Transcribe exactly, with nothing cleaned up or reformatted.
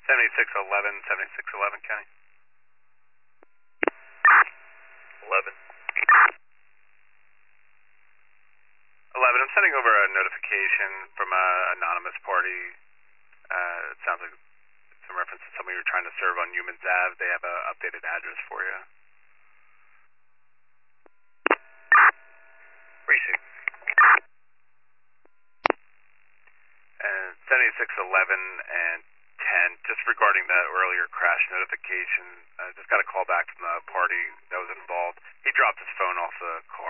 seventy-six eleven, seventy-six eleven, County. eleven. eleven, I'm sending over a notification from an anonymous party. Uh, it sounds like some reference to somebody you're trying to serve on Humans Ave. They have an updated address for you. Precinct. And seventy-six eleven and ten, just regarding the earlier crash notification, I uh, just got a call back from the party that was involved. He dropped his phone off the car.